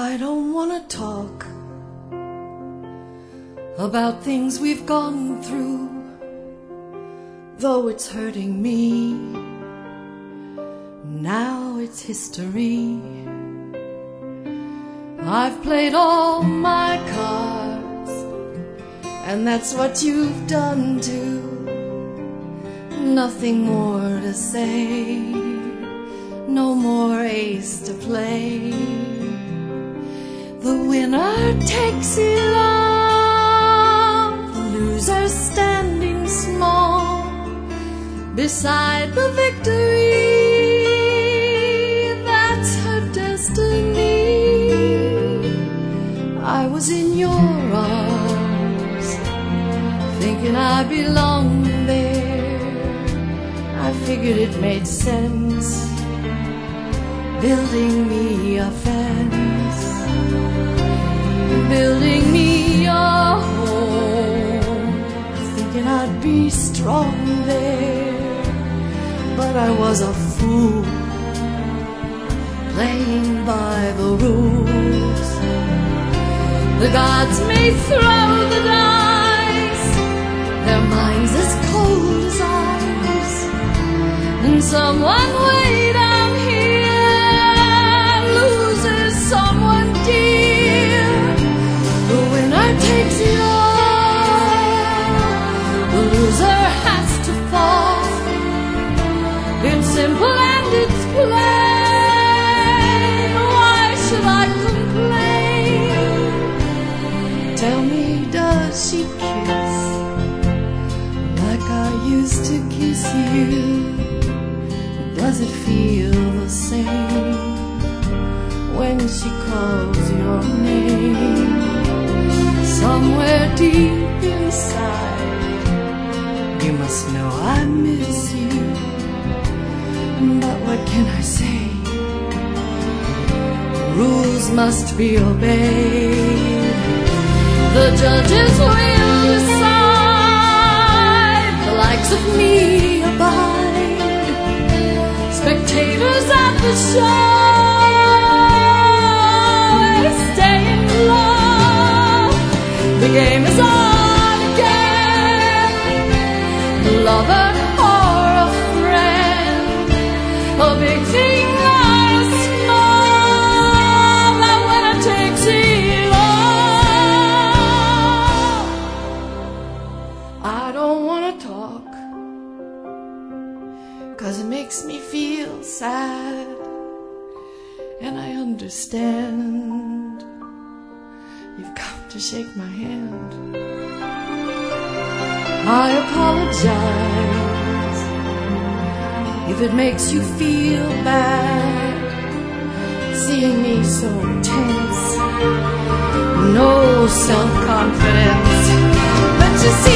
I don't want to talk about things we've gone through, though it's hurting me. Now it's history. I've played all my cards, and that's what you've done too. Nothing more to say, no more ace to play. The winner takes it all, the loser standing small beside the victory. That's her destiny. I was in your arms, thinking I belonged there. I figured it made sense, building me a fence, building me a home, thinking I'd be strong there. But I was a fool, playing by the rules. The gods may throw the dice, their minds as cold as ice, and someone way down here loses someone dear. The winner takes it all, the loser has to fall. It's simple and it's plain. Why should I complain? Tell me, does she kiss like I used to kiss you? Does it feel the same when she calls your name? Somewhere deep inside, you must know I miss you. But what can I say? Rules must be obeyed. The judges will decide, the likes of me abide, spectators at the show stay in love. The game is on again, lover or a friend, a big thing or a small, that winner takes it all. I don't want to talk, 'cause it makes me feel sad, and I understand. You've got to shake my hand. I apologize if it makes you feel bad, seeing me so tense, no self-confidence. But you see,